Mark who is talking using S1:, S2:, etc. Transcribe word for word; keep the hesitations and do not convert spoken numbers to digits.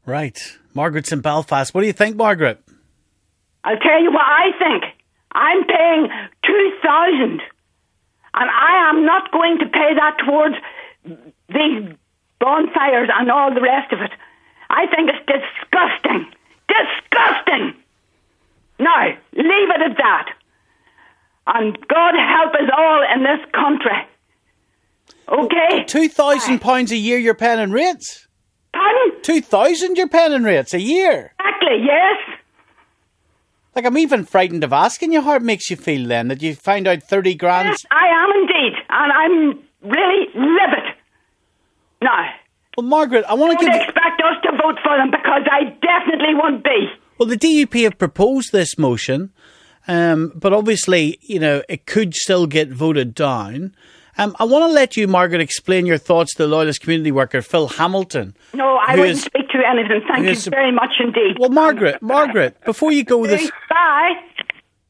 S1: Right. Margaret's in Belfast. What do you think, Margaret?
S2: I'll tell you what I think. I'm paying two thousand, and I am not going to pay that towards these bonfires and all the rest of it. I think it's disgusting. Disgusting! Now, leave it at that. And God help us all in this country. Okay?
S1: Two thousand pounds a year you're paying in rates?
S2: Pardon?
S1: Two thousand you're paying in rates a year?
S2: Exactly, yes.
S1: Like, I'm even frightened of asking you how it makes you feel then, that you find out thirty grand.
S2: Yes, I am indeed. And I'm really livid. Now,
S1: well, Margaret, I want to
S2: don't
S1: give...
S2: expect us to vote for them, because I definitely won't be.
S1: Well, the D U P have proposed this motion, um, but obviously, you know, it could still get voted down. Um, I want to let you, Margaret, explain your thoughts to the Loyalist community worker, Phil Hamilton.
S2: No, I wouldn't
S1: is,
S2: speak to anything. Thank you
S1: is,
S2: very much indeed.
S1: Well, Margaret, Margaret, before you go this...